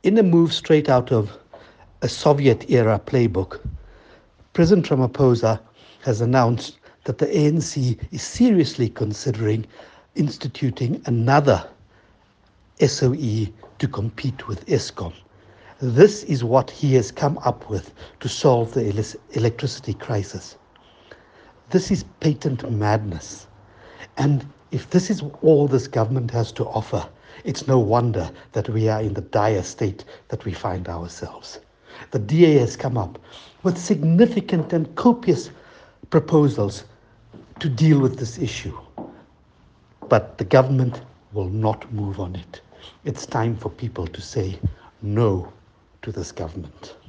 In a move straight out of a Soviet-era playbook, President Ramaphosa has announced that the ANC is seriously considering instituting another SOE to compete with Eskom. This is what he has come up with to solve the electricity crisis. This is patent madness. And if this is all this government has to offer, it's no wonder that we are in the dire state that we find ourselves. The DA has come up with significant and copious proposals to deal with this issue, but the government will not move on it. It's time for people to say no to this government.